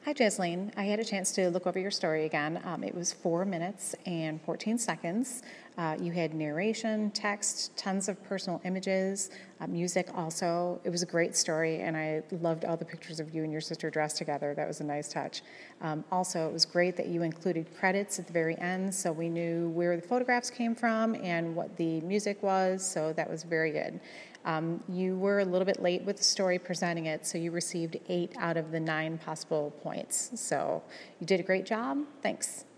Hi, Jasleen. I had a chance to look over your story again. It was 4 minutes and 14 seconds. You had narration, text, tons of personal images, music also. It was a great story, and I loved all the pictures of you and your sister dressed together. That was a nice touch. Also, it was great that you included credits at the very end, so we knew where the photographs came from and what the music was, so that was very good. You were a little bit late with the story presenting it, so you received 8 out of the 9 possible points. So you did a great job. Thanks.